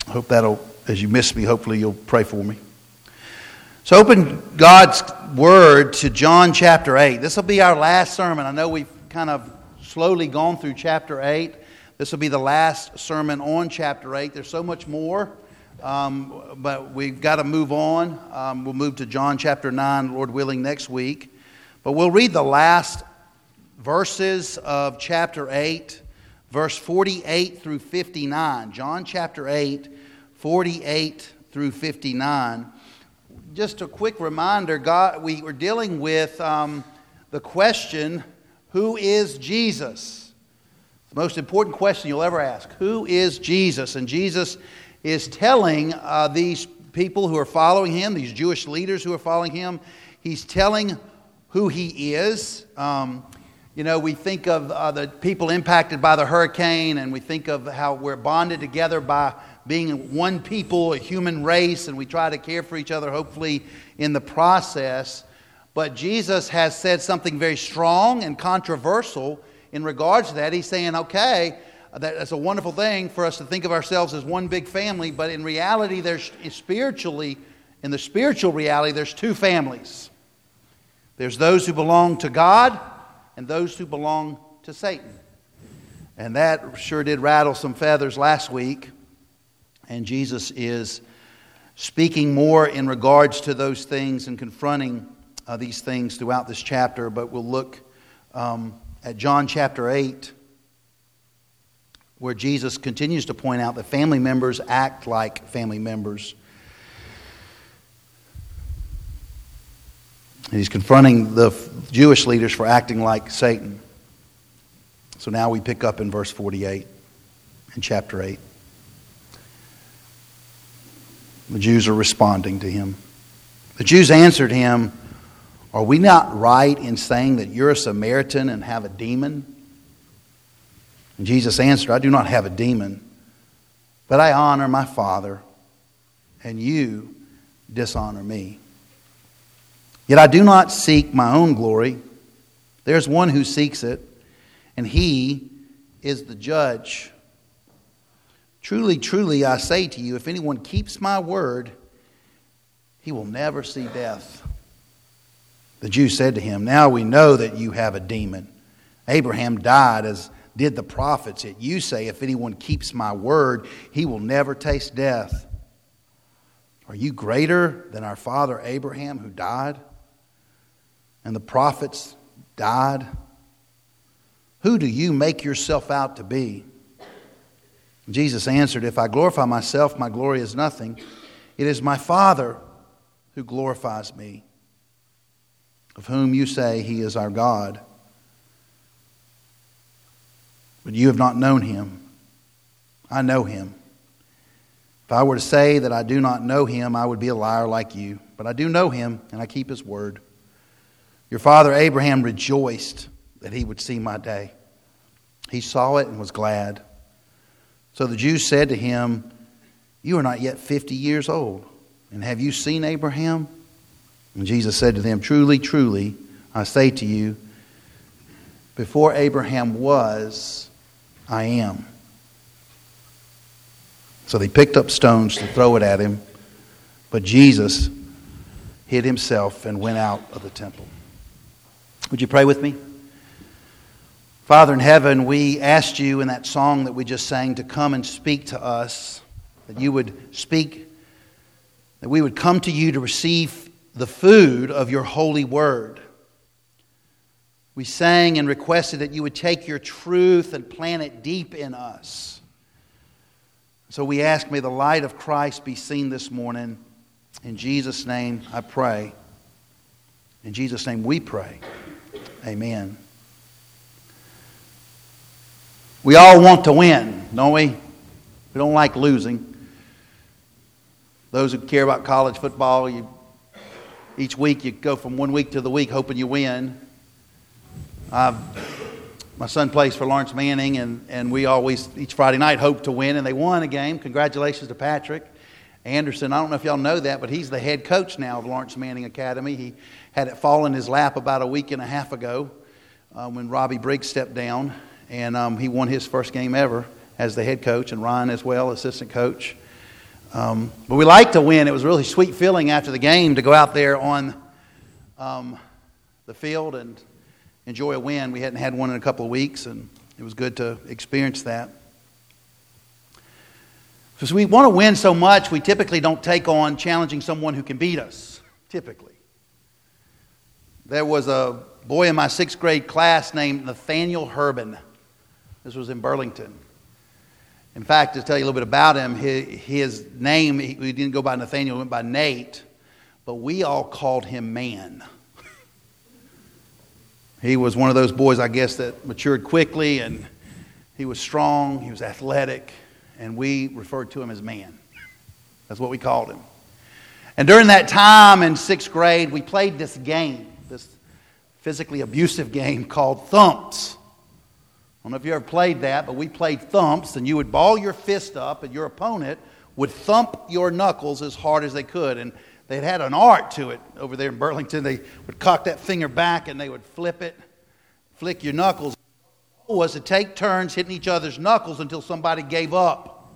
I hope as you miss me, hopefully you'll pray for me. So open God's Word to John chapter 8. This will be our last sermon. I know we've kind of slowly gone through chapter 8. This will be the last sermon on chapter 8. There's so much more, but we've got to move on. We'll move to John chapter 9, Lord willing, next week. But we'll read the last verses of chapter 8, verse 48 through 59. John chapter 8, 48 through 59. Just a quick reminder, we were dealing with the question, who is Jesus? The most important question you'll ever ask. Who is Jesus? And Jesus is telling these people who are following him, these Jewish leaders who are following him, he's telling who he is. We think of the people impacted by the hurricane, and we think of how we're bonded together by being one people, a human race, and we try to care for each other, hopefully, in the process. But Jesus has said something very strong and controversial in regards to that. He's saying, okay, that's a wonderful thing for us to think of ourselves as one big family, but in reality, in the spiritual reality, there's two families. There's those who belong to God and those who belong to Satan. And that sure did rattle some feathers last week. And Jesus is speaking more in regards to those things and confronting these things throughout this chapter. But we'll look at John chapter 8, where Jesus continues to point out that family members act like family members. And he's confronting the Jewish leaders for acting like Satan. So now we pick up in verse 48 in chapter 8. The Jews are responding to him. The Jews answered him, "Are we not right in saying that you're a Samaritan and have a demon?" And Jesus answered, "I do not have a demon, but I honor my Father, and you dishonor me. Yet I do not seek my own glory. There's one who seeks it, and he is the judge. Truly, truly, I say to you, if anyone keeps my word, he will never see death." The Jews said to him, "Now we know that you have a demon. Abraham died as did the prophets, yet you say, if anyone keeps my word, he will never taste death. Are you greater than our father Abraham, who died? And the prophets died? Who do you make yourself out to be?" Jesus answered, "If I glorify myself, my glory is nothing. It is my Father who glorifies me, of whom you say he is our God. But you have not known him. I know him. If I were to say that I do not know him, I would be a liar like you. But I do know him, and I keep his word. Your father Abraham rejoiced that he would see my day. He saw it and was glad." So the Jews said to him, "You are not yet 50 years old, and have you seen Abraham?" And Jesus said to them, "Truly, truly, I say to you, before Abraham was, I am." So they picked up stones to throw it at him, but Jesus hid himself and went out of the temple. Would you pray with me? Father in heaven, we asked you in that song that we just sang to come and speak to us, that you would speak, that we would come to you to receive the food of your holy word. We sang and requested that you would take your truth and plant it deep in us. So we ask, may the light of Christ be seen this morning. In Jesus' name I pray. In Jesus' name we pray. Amen. We all want to win, don't we? We don't like losing. Those who care about college football, each week you go from one week to the week hoping you win. My son plays for Lawrence Manning, and we always, each Friday night, hope to win, and they won a game. Congratulations to Patrick Anderson. I don't know if y'all know that, but he's the head coach now of Lawrence Manning Academy. He had it fall in his lap about a week and a half ago when Robbie Briggs stepped down. And he won his first game ever as the head coach, and Ryan as well, assistant coach. But we like to win. It was a really sweet feeling after the game to go out there on the field and enjoy a win. We hadn't had one in a couple of weeks, and it was good to experience that. Because we want to win so much, we typically don't take on challenging someone who can beat us, typically. There was a boy in my 6th grade class named Nathaniel Herbin. This was in Burlington. In fact, to tell you a little bit about him, his name, he didn't go by Nathaniel, he went by Nate, but we all called him Man. He was one of those boys, I guess, that matured quickly, and he was strong, he was athletic, and we referred to him as Man. That's what we called him. And during that time in 6th grade, we played this game, this physically abusive game called Thumps. I don't know if you ever played that, but we played Thumps, and you would ball your fist up, and your opponent would thump your knuckles as hard as they could. And they had an art to it over there in Burlington. They would cock that finger back, and they would flip it, flick your knuckles. The goal was to take turns hitting each other's knuckles until somebody gave up.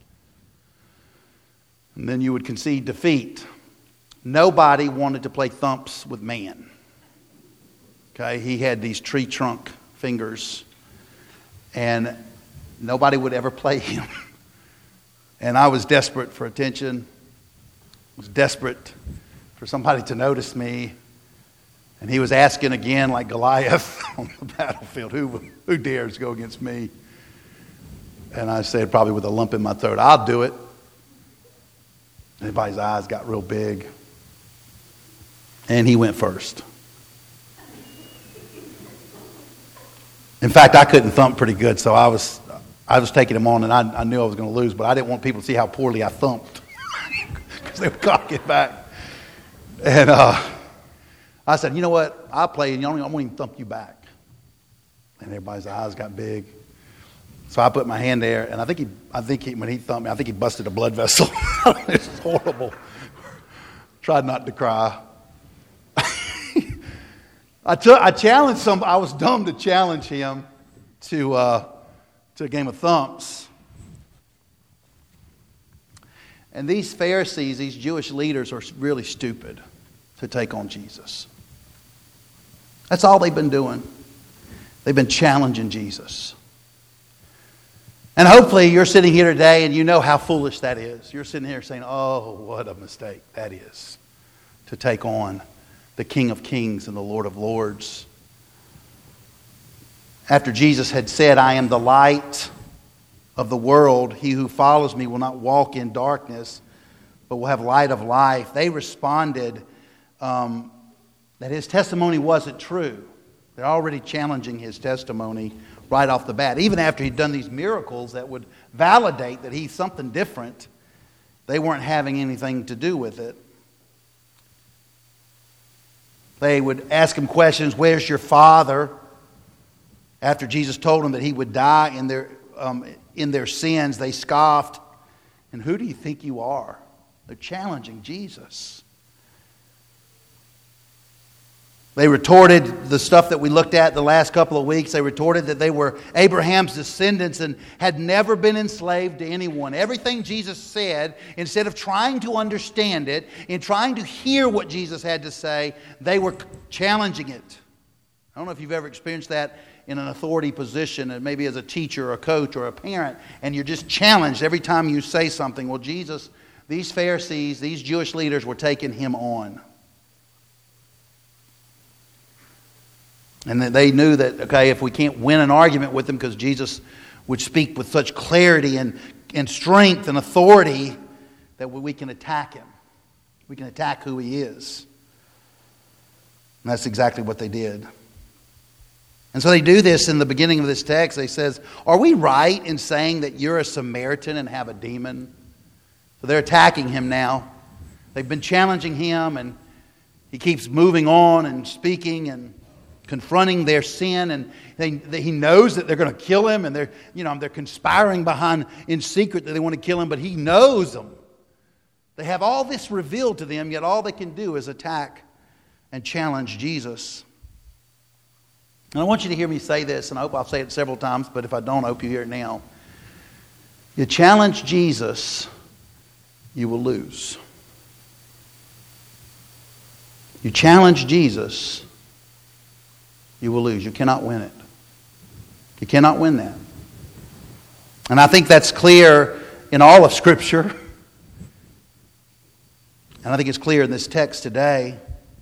And then you would concede defeat. Nobody wanted to play Thumps with Man. Okay, he had these tree trunk fingers, and nobody would ever play him. And I was desperate for attention. I was desperate for somebody to notice me. And he was asking again, like Goliath on the battlefield, who dares go against me? And I said, probably with a lump in my throat, I'll do it. Everybody's eyes got real big. And he went first. In fact, I couldn't thump pretty good, so I was taking him on, and I knew I was going to lose, but I didn't want people to see how poorly I thumped because they would cock it back. And I said, you know what? I'll play, and I won't even thump you back. And everybody's eyes got big. So I put my hand there, and I think when he thumped me, I think he busted a blood vessel. It was horrible. Tried not to cry. I challenged some. I was dumb to challenge him to a game of Thumps. And these Pharisees, these Jewish leaders, are really stupid to take on Jesus. That's all they've been doing. They've been challenging Jesus. And hopefully you're sitting here today and you know how foolish that is. You're sitting here saying, oh, what a mistake that is to take on the King of Kings and the Lord of Lords. After Jesus had said, I am the light of the world, he who follows me will not walk in darkness, but will have light of life. They responded that his testimony wasn't true. They're already challenging his testimony right off the bat. Even after he'd done these miracles that would validate that he's something different, they weren't having anything to do with it. They would ask him questions, where's your father? After Jesus told them that he would die in their sins, they scoffed. And who do you think you are? They're challenging Jesus. They retorted the stuff that we looked at the last couple of weeks. They retorted that they were Abraham's descendants and had never been enslaved to anyone. Everything Jesus said, instead of trying to understand it and trying to hear what Jesus had to say, they were challenging it. I don't know if you've ever experienced that in an authority position, and maybe as a teacher or a coach or a parent, and you're just challenged every time you say something. Well, Jesus, these Pharisees, these Jewish leaders were taking him on. And they knew that, okay, if we can't win an argument with him because Jesus would speak with such clarity and strength and authority, that we can attack him. We can attack who he is. And that's exactly what they did. And so they do this in the beginning of this text. They says, are we right in saying that you're a Samaritan and have a demon? So they're attacking him now. They've been challenging him, and he keeps moving on and speaking and confronting their sin, and he knows that they're going to kill him, and they're conspiring behind in secret that they want to kill him, but he knows them. They have all this revealed to them, yet all they can do is attack and challenge Jesus. And I want you to hear me say this, and I hope I'll say it several times, but if I don't, I hope you hear it now. You challenge Jesus you will lose. You challenge Jesus, you will lose. You cannot win it. You cannot win that. And I think that's clear in all of Scripture. And I think it's clear in this text today.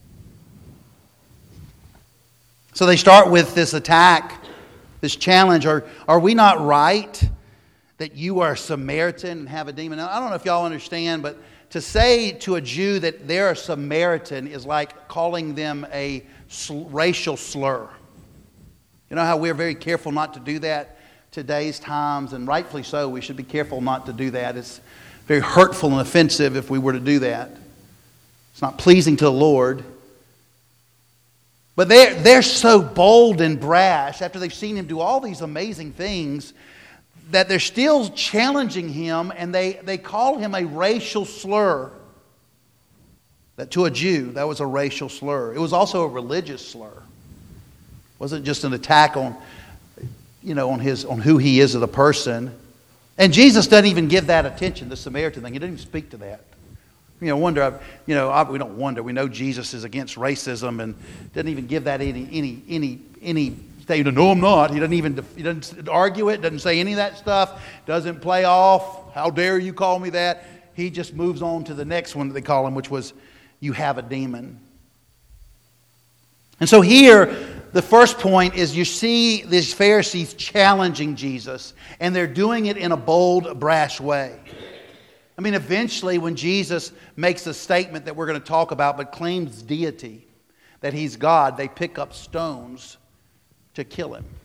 So they start with this attack, this challenge. Are we not right that you are a Samaritan and have a demon? Now, I don't know if y'all understand, but to say to a Jew that they're a Samaritan is like calling them a racial slur. You know how we're very careful not to do that today's times, and rightfully so. We should be careful not to do that. It's very hurtful and offensive if we were to do that. It's not pleasing to the Lord. But they're so bold and brash after they've seen him do all these amazing things that they're still challenging him, and they call him a racial slur. That to a Jew, that was a racial slur. It was also a religious slur. It wasn't just an attack on who he is as a person. And Jesus doesn't even give that attention, the Samaritan thing. He doesn't even speak to that. We don't wonder. We know Jesus is against racism and doesn't even give that any statement. No, I'm not. He doesn't argue it. Doesn't say any of that stuff. Doesn't play off. How dare you call me that? He just moves on to the next one that they call him, which was, you have a demon. And so here, the first point is you see these Pharisees challenging Jesus, and they're doing it in a bold, brash way. I mean, eventually when Jesus makes a statement that we're going to talk about, but claims deity, that he's God, they pick up stones to kill him.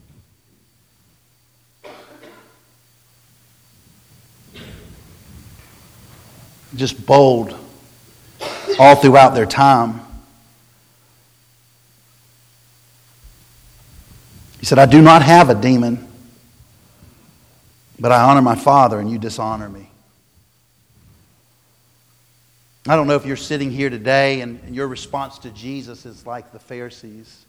Just bold all throughout their time. He said, I do not have a demon, but I honor my Father, and you dishonor me. I don't know if you're sitting here today and your response to Jesus is like the Pharisees.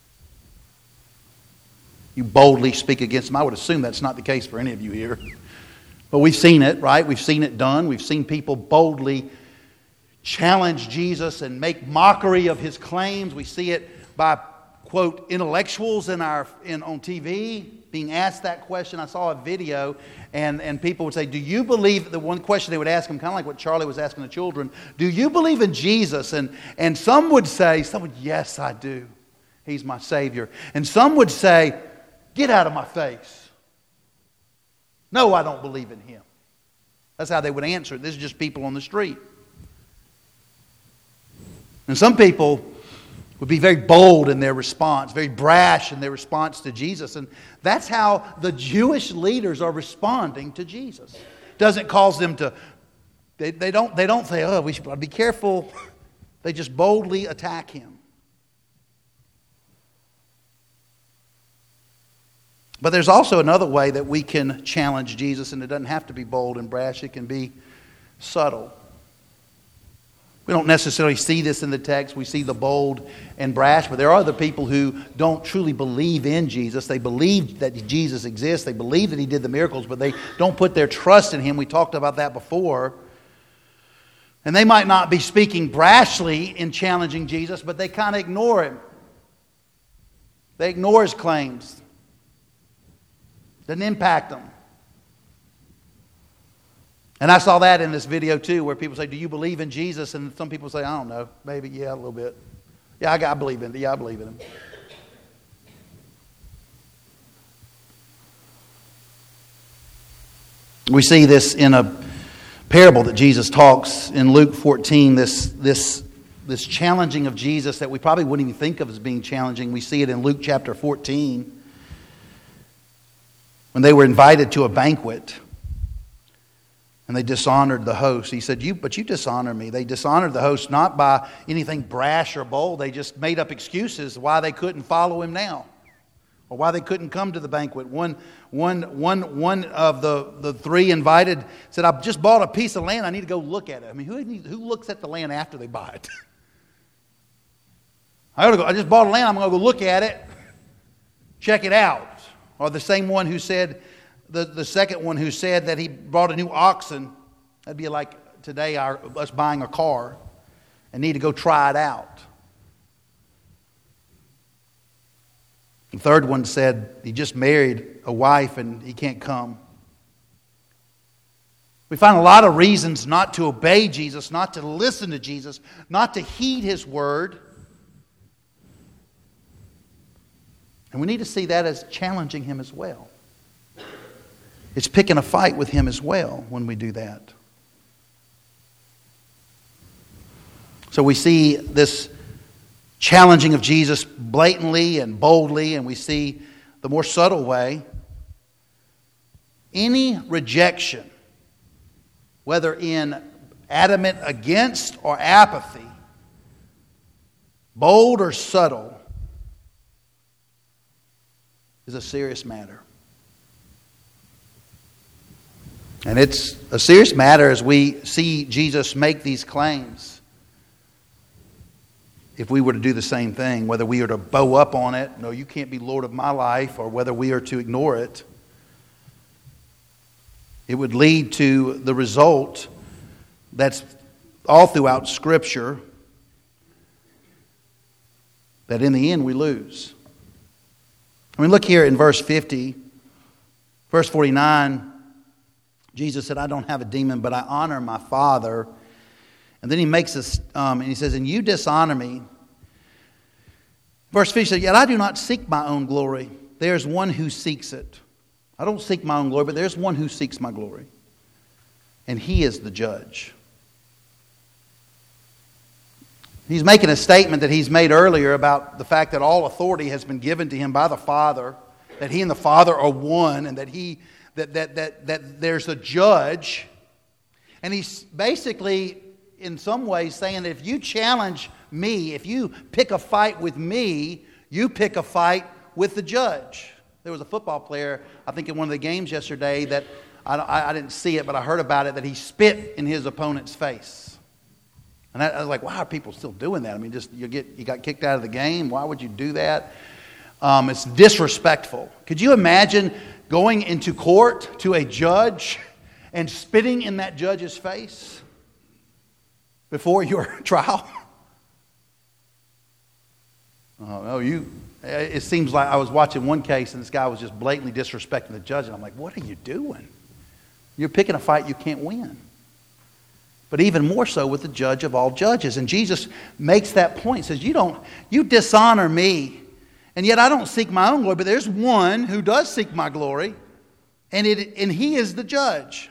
You boldly speak against him. I would assume that's not the case for any of you here. But we've seen it, right? We've seen it done. We've seen people boldly challenge Jesus and make mockery of his claims. We see it by, quote, intellectuals on TV being asked that question. I saw a video and people would say, do you believe, the one question they would ask him, kind of like what Charlie was asking the children, do you believe in Jesus? And some would say, yes, I do. He's my Savior. And some would say, get out of my face. No, I don't believe in him. That's how they would answer it. This is just people on the street. And some people would be very bold in their response, very brash in their response to Jesus. And that's how the Jewish leaders are responding to Jesus. Doesn't cause them to, they don't say, oh, we should be careful. They just boldly attack him. But there's also another way that we can challenge Jesus, and it doesn't have to be bold and brash. It can be subtle. We don't necessarily see this in the text. We see the bold and brash, but there are other people who don't truly believe in Jesus. They believe that Jesus exists. They believe that he did the miracles, but they don't put their trust in him. We talked about that before. And they might not be speaking brashly in challenging Jesus, but they kind of ignore him. They ignore his claims. Doesn't impact them. And I saw that in this video too, where people say, do you believe in Jesus? And some people say, I don't know. Maybe, yeah, a little bit. Yeah, I believe in it. Yeah, I believe in him. We see this in a parable that Jesus talks in Luke 14, this challenging of Jesus that we probably wouldn't even think of as being challenging. We see it in Luke chapter 14. When they were invited to a banquet and they dishonored the host. He said, but you dishonor me. They dishonored the host not by anything brash or bold. They just made up excuses why they couldn't follow him now, or why they couldn't come to the banquet. One of the three invited said, I just bought a piece of land. I need to go look at it. I mean, who looks at the land after they buy it? I just bought a land. I'm going to go look at it, check it out. Or the same one who said, the second one who said that he brought a new oxen. That'd be like today us buying a car and need to go try it out. The third one said he just married a wife and he can't come. We find a lot of reasons not to obey Jesus, not to listen to Jesus, not to heed His word. And we need to see that as challenging Him as well. It's picking a fight with Him as well when we do that. So we see this challenging of Jesus blatantly and boldly, and we see the more subtle way. Any rejection, whether in adamant against or apathy, bold or subtle, is a serious matter. And it's a serious matter as we see Jesus make these claims. If we were to do the same thing, whether we are to bow up on it, no, you can't be Lord of my life, or whether we are to ignore it, it would lead to the result that's all throughout Scripture, that in the end we lose. I mean, look here in verse 50, verse 49, Jesus said, I don't have a demon, but I honor my Father. And then he makes this, and he says, and you dishonor me. Verse 50 says, yet I do not seek my own glory. There's one who seeks it. I don't seek my own glory, but there's one who seeks my glory. And He is the judge. He's making a statement that he's made earlier about the fact that all authority has been given to Him by the Father, that He and the Father are one, and that there's a judge. And he's basically, in some ways, saying that if you challenge me, if you pick a fight with me, you pick a fight with the judge. There was a football player, I think in one of the games yesterday, that I didn't see it, but I heard about it, that he spit in his opponent's face. And I was like, why are people still doing that? I mean, just you got kicked out of the game. Why would you do that? It's disrespectful. Could you imagine going into court to a judge and spitting in that judge's face before your trial? Oh, no, it seems like I was watching one case and this guy was just blatantly disrespecting the judge. And I'm like, what are you doing? You're picking a fight you can't win. But even more so with the judge of all judges. And Jesus makes that point. He says, you dishonor me. And yet I don't seek my own glory, but there's one who does seek my glory. And He is the judge.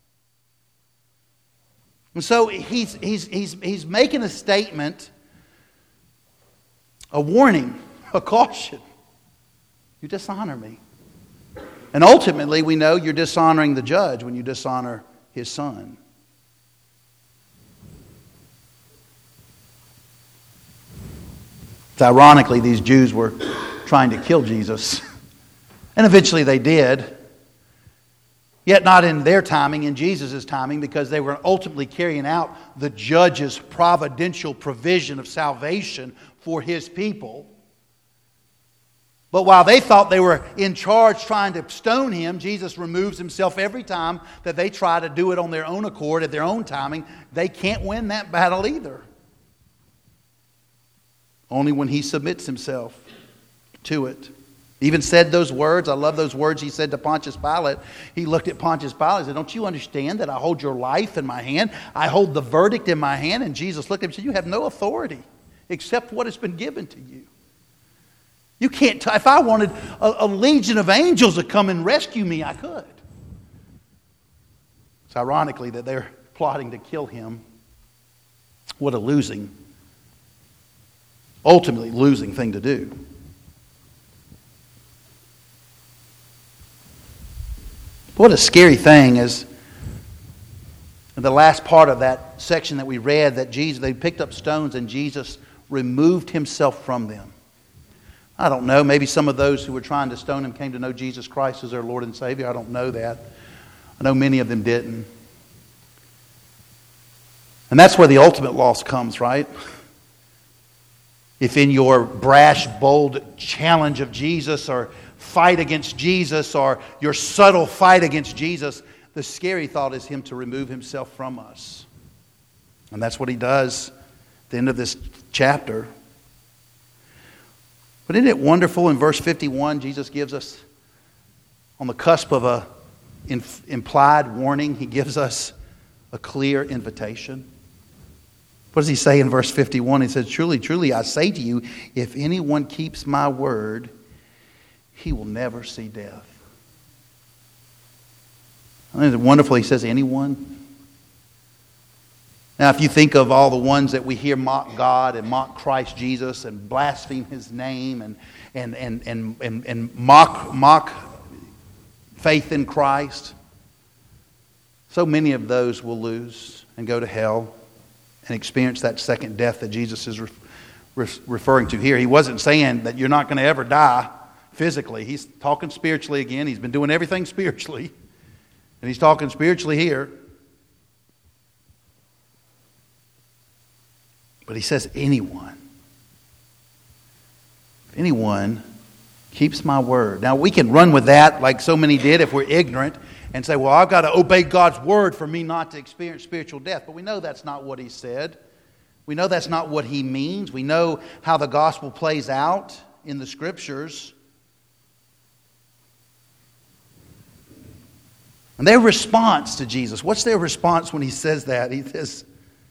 And so he's making a statement, a warning, a caution. You dishonor me. And ultimately, we know you're dishonoring the judge when you dishonor His Son. It's ironically, these Jews were trying to kill Jesus. And eventually they did. Yet not in their timing, in Jesus' timing, because they were ultimately carrying out the judge's providential provision of salvation for His people. But while they thought they were in charge trying to stone Him, Jesus removes Himself every time that they try to do it on their own accord, at their own timing. They can't win that battle either. Only when He submits Himself to it. Even said those words. I love those words He said to Pontius Pilate. He looked at Pontius Pilate and said, don't you understand that I hold your life in my hand? I hold the verdict in my hand. And Jesus looked at him and said, you have no authority except what has been given to you. You can't, if I wanted a legion of angels to come and rescue me, I could. It's ironically that they're plotting to kill Him. What a ultimately losing thing to do. What a scary thing is in the last part of that section that we read, that they picked up stones and Jesus removed Himself from them. I don't know. Maybe some of those who were trying to stone Him came to know Jesus Christ as their Lord and Savior. I don't know that. I know many of them didn't. And that's where the ultimate loss comes, right? If in your brash, bold challenge of Jesus or fight against Jesus or your subtle fight against Jesus, the scary thought is Him to remove Himself from us. And that's what he does at the end of this chapter. But isn't it wonderful in verse 51, Jesus gives us, on the cusp of a implied warning, he gives us a clear invitation. What does he say in verse 51? He says, "Truly, truly, I say to you, if anyone keeps my word, he will never see death." Isn't it wonderful? He says, anyone. Now, if you think of all the ones that we hear mock God and mock Christ Jesus and blaspheme His name and mock faith in Christ, so many of those will lose and go to hell and experience that second death that Jesus is referring to here. He wasn't saying that you're not going to ever die physically. He's talking spiritually again. He's been doing everything spiritually. And he's talking spiritually here. But he says, anyone. If anyone keeps my word. Now, we can run with that like so many did if we're ignorant and say, well, I've got to obey God's word for me not to experience spiritual death. But we know that's not what he said. We know that's not what he means. We know how the gospel plays out in the scriptures. And their response to Jesus, what's their response when he says that? He says,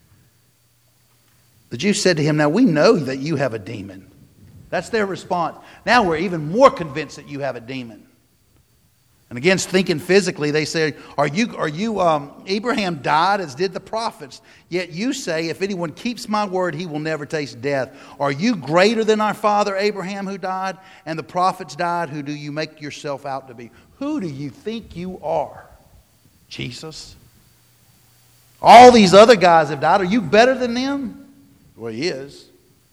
the Jews said to him, now we know that you have a demon. That's their response. Now we're even more convinced that you have a demon. And again, thinking physically, they say, are you Abraham died as did the prophets. Yet you say, if anyone keeps my word, he will never taste death. Are you greater than our father Abraham who died and the prophets died? Who do you make yourself out to be? Who do you think you are? Jesus? All these other guys have died. Are you better than them? Well, he is.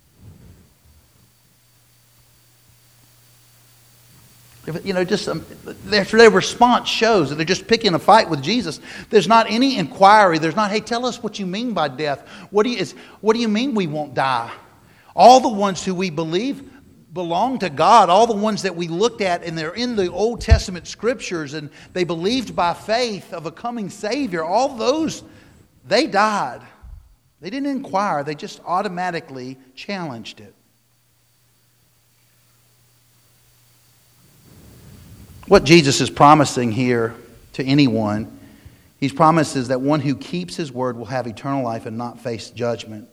Just their response shows that they're just picking a fight with Jesus. There's not any inquiry. There's not, hey, tell us what you mean by death. What do you mean we won't die? All the ones who we believe belong to God. All the ones that we looked at, and they're in the Old Testament scriptures, and they believed by faith of a coming Savior. All those, they died. They didn't inquire. They just automatically challenged it. What Jesus is promising here to anyone, he promises that one who keeps his word will have eternal life and not face judgment.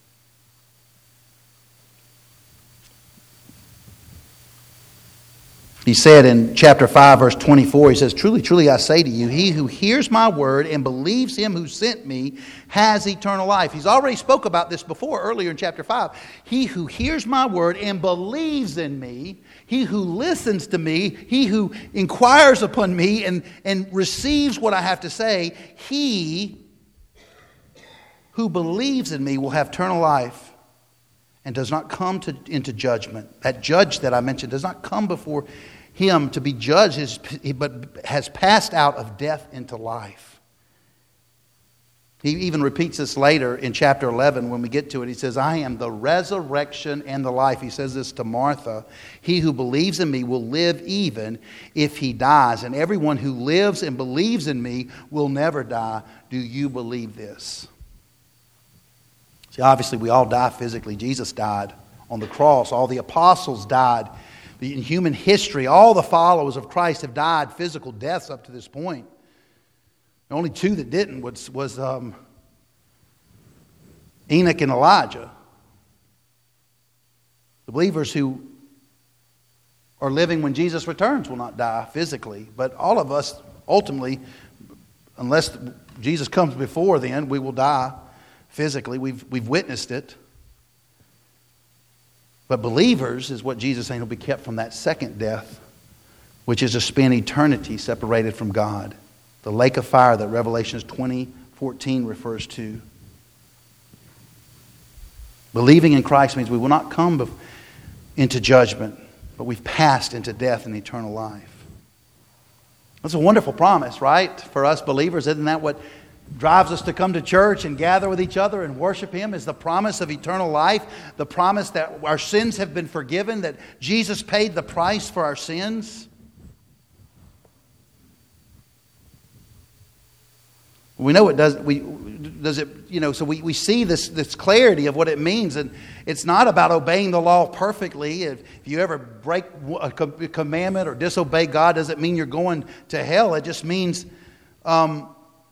He said in chapter 5, verse 24, he says, truly, truly, I say to you, he who hears my word and believes him who sent me has eternal life. He's already spoke about this before, earlier in chapter 5. He who hears my word and believes in me, he who listens to me, he who inquires upon me and receives what I have to say, he who believes in me will have eternal life and does not come into judgment. That judge that I mentioned does not come before him to be judged, but has passed out of death into life. He even repeats this later in chapter 11 when we get to it. He says, I am the resurrection and the life. He says this to Martha. He who believes in me will live even if he dies. And everyone who lives and believes in me will never die. Do you believe this? See, obviously we all die physically. Jesus died on the cross. All the apostles died. In human history, all the followers of Christ have died physical deaths up to this point. The only two that didn't was Enoch and Elijah. The believers who are living when Jesus returns will not die physically. But all of us, ultimately, unless Jesus comes before then, we will die physically. We've witnessed it. But believers is what Jesus is saying will be kept from that second death, which is to spend eternity separated from God. The lake of fire that Revelation 20:14 refers to. Believing in Christ means we will not come into judgment, but we've passed into death and eternal life. That's a wonderful promise, right? For us believers, isn't that what drives us to come to church and gather with each other and worship Him? Is the promise of eternal life, the promise that our sins have been forgiven, that Jesus paid the price for our sins. We know it doesn't does it, so we see this clarity of what it means. And it's not about obeying the law perfectly. If you ever break a commandment or disobey God, doesn't mean you're going to hell. It just means 1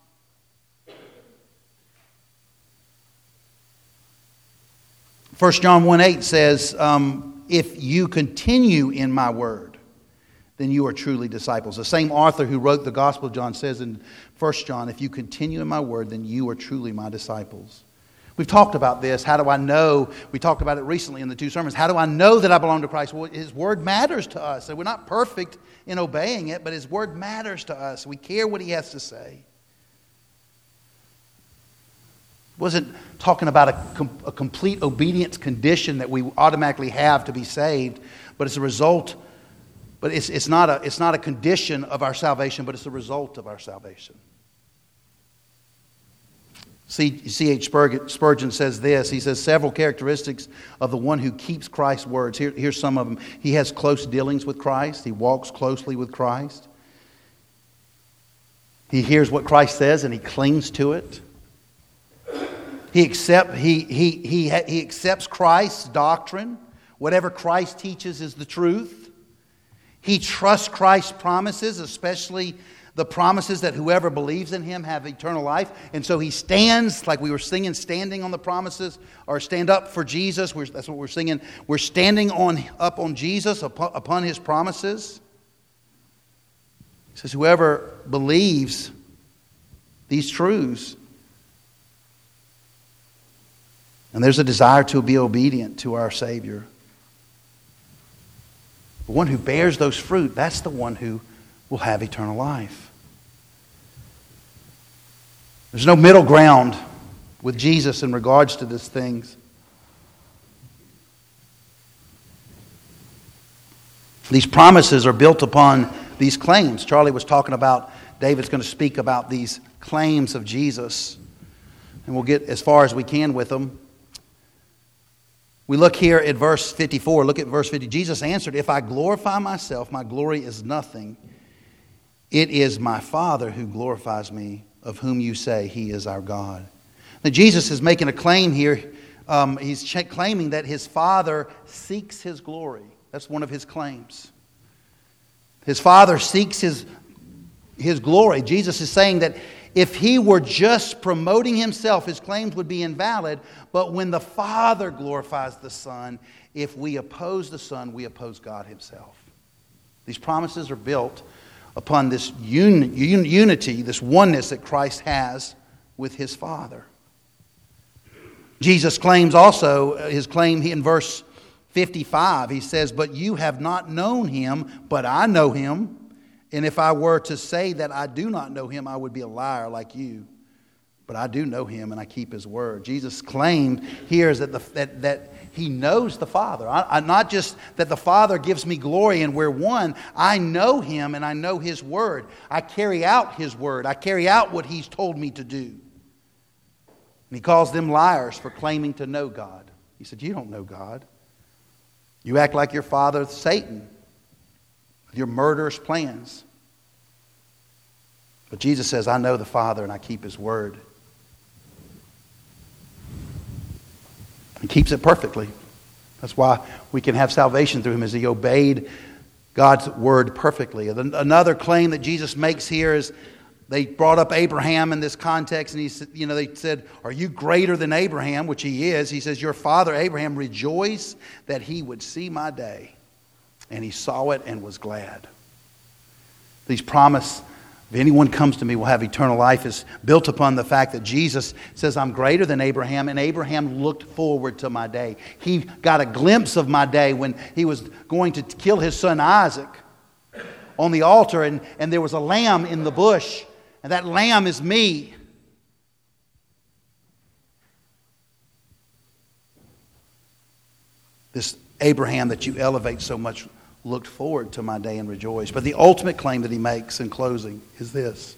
John 1:8 says, if you continue in my word, then you are truly disciples. The same author who wrote the Gospel of John says in 1 John, if you continue in my word, then you are truly my disciples. We've talked about this. How do I know? We talked about it recently in the 2 sermons. How do I know that I belong to Christ? Well, His word matters to us. So we're not perfect in obeying it, but His word matters to us. We care what He has to say. Wasn't talking about a complete obedience condition that we automatically have to be saved, but it's a result. But it's not a condition of our salvation, but it's a result of our salvation. C.H. Spurgeon says this. He says, several characteristics of the one who keeps Christ's words. Here's some of them. He has close dealings with Christ. He walks closely with Christ. He hears what Christ says and he clings to it. He accepts Christ's doctrine. Whatever Christ teaches is the truth. He trusts Christ's promises, especially the promises that whoever believes in Him have eternal life. And so he stands, like we were singing, standing on the promises, or stand up for Jesus. That's what we're singing. We're standing up on Jesus, upon His promises. He says, whoever believes these truths, and there's a desire to be obedient to our Savior. The one who bears those fruit, that's the one who will have eternal life. There's no middle ground with Jesus in regards to these things. These promises are built upon these claims. Charlie was talking about, David's going to speak about these claims of Jesus. And we'll get as far as we can with them. We look here at verse 54. Look at verse 50. Jesus answered, if I glorify myself, my glory is nothing. It is my Father who glorifies me, of whom you say He is our God. Now Jesus is making a claim here. He's claiming that His Father seeks His glory. That's one of His claims. His Father seeks His glory. Jesus is saying that if He were just promoting Himself, His claims would be invalid. But when the Father glorifies the Son, if we oppose the Son, we oppose God Himself. These promises are built upon this unity, this oneness that Christ has with His Father. Jesus claims also, His claim in verse 55, He says, but you have not known Him, but I know Him. And if I were to say that I do not know Him, I would be a liar like you. But I do know Him and I keep His word. Jesus claimed here is that He knows the Father. Not just that the Father gives me glory and we're one. I know Him and I know His word. I carry out His word. I carry out what He's told me to do. And He calls them liars for claiming to know God. He said, you don't know God. You act like your father, Satan, with your murderous plans. But Jesus says, I know the Father and I keep His word. He keeps it perfectly. That's why we can have salvation through Him, as He obeyed God's word perfectly. Another claim that Jesus makes here is, they brought up Abraham in this context, and they said, are you greater than Abraham? Which he is. He says, your father Abraham rejoiced that he would see my day. And he saw it and was glad. These promise, if anyone comes to me will have eternal life, is built upon the fact that Jesus says, I'm greater than Abraham, and Abraham looked forward to my day. He got a glimpse of my day when he was going to kill his son Isaac on the altar, and there was a lamb in the bush, and that lamb is me. This Abraham that you elevate so much looked forward to my day and rejoiced. But the ultimate claim that he makes in closing is this,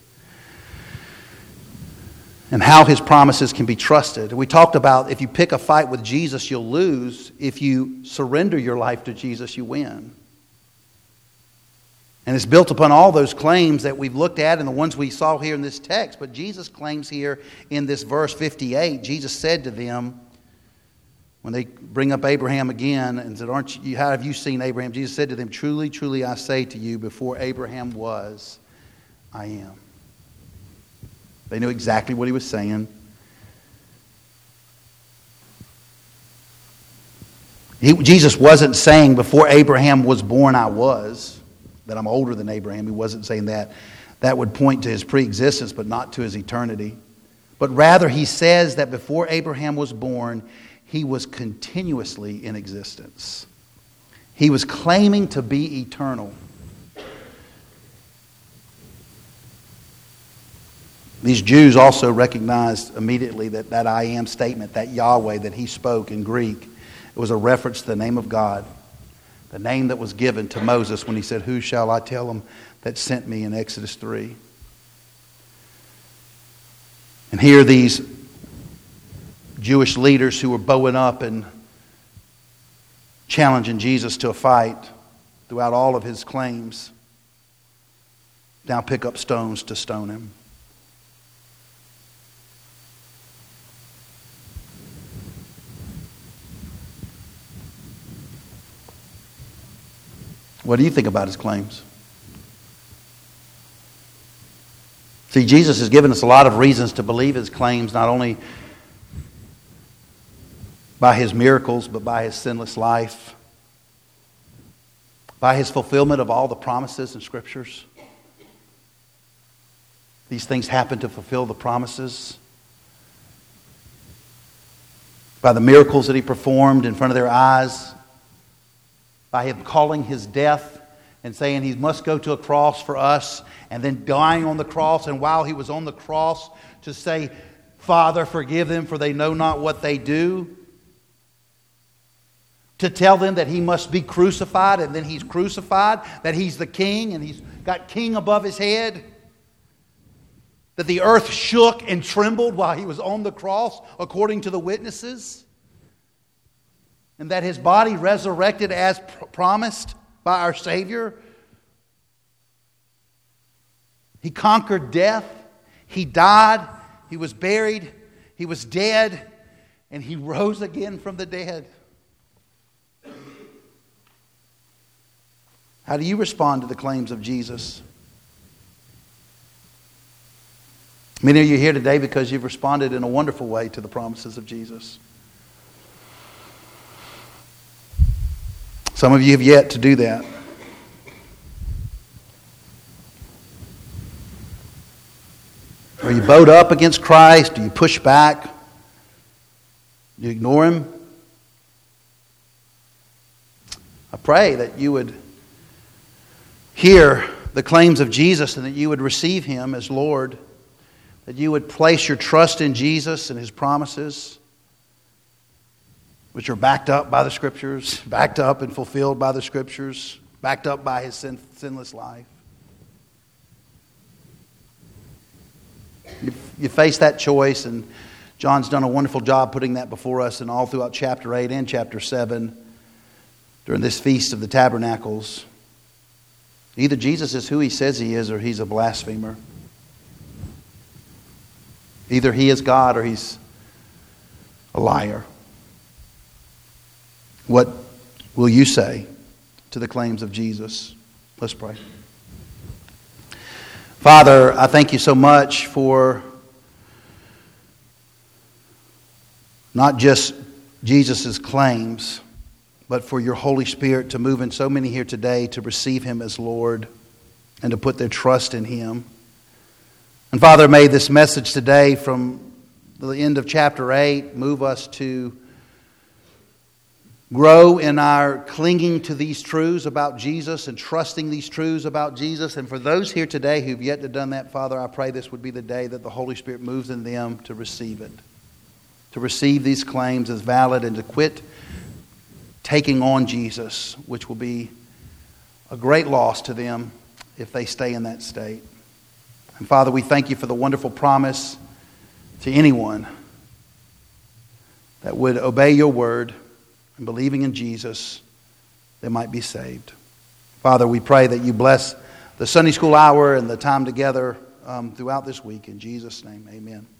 and how His promises can be trusted. We talked about, if you pick a fight with Jesus, you'll lose. If you surrender your life to Jesus, you win. And it's built upon all those claims that we've looked at and the ones we saw here in this text. But Jesus claims here in this verse 58, Jesus said to them, when they bring up Abraham again and said, how have you seen Abraham? Jesus said to them, truly, truly, I say to you, before Abraham was, I am. They knew exactly what he was saying. Jesus wasn't saying, before Abraham was born, I was, that I'm older than Abraham. He wasn't saying that. That would point to his preexistence, but not to his eternity. But rather, he says that before Abraham was born, he was continuously in existence. He was claiming to be eternal. These Jews also recognized immediately that I am statement, that Yahweh that he spoke in Greek, it was a reference to the name of God, the name that was given to Moses when he said, who shall I tell him that sent me in Exodus 3? And here these Jewish leaders who were bowing up and challenging Jesus to a fight throughout all of his claims now pick up stones to stone him. What do you think about his claims? See, Jesus has given us a lot of reasons to believe his claims, not only by his miracles, but by his sinless life, by his fulfillment of all the promises in Scriptures. These things happen to fulfill the promises. By the miracles that he performed in front of their eyes, by him calling his death and saying he must go to a cross for us, and then dying on the cross, and while he was on the cross to say, Father, forgive them, for they know not what they do. To tell them that he must be crucified, and then he's crucified, that he's the king, and he's got king above his head. That the earth shook and trembled while he was on the cross, according to the witnesses. And that his body resurrected as promised by our Savior. He conquered death. He died. He was buried. He was dead. And he rose again from the dead. How do you respond to the claims of Jesus? Many of you are here today because you've responded in a wonderful way to the promises of Jesus. Some of you have yet to do that. Are you bowed up against Christ? Do you push back? Do you ignore him? I pray that you would hear the claims of Jesus and that you would receive him as Lord. That you would place your trust in Jesus and his promises, which are backed up by the Scriptures, backed up and fulfilled by the Scriptures, backed up by his sinless life. You face that choice, and John's done a wonderful job putting that before us, and all throughout chapter 8 and chapter 7 during this Feast of the Tabernacles. Either Jesus is who he says he is, or he's a blasphemer. Either he is God or he's a liar. What will you say to the claims of Jesus? Let's pray. Father, I thank you so much for not just Jesus' claims, but for your Holy Spirit to move in so many here today to receive him as Lord and to put their trust in him. And Father, may this message today from the end of chapter 8 move us to grow in our clinging to these truths about Jesus and trusting these truths about Jesus. And for those here today who've yet to done that, Father, I pray this would be the day that the Holy Spirit moves in them to receive it. To receive these claims as valid and to quit taking on Jesus, which will be a great loss to them if they stay in that state. And Father, we thank you for the wonderful promise to anyone that would obey your word and believing in Jesus, they might be saved. Father, we pray that you bless the Sunday school hour and the time together throughout this week. In Jesus' name, amen.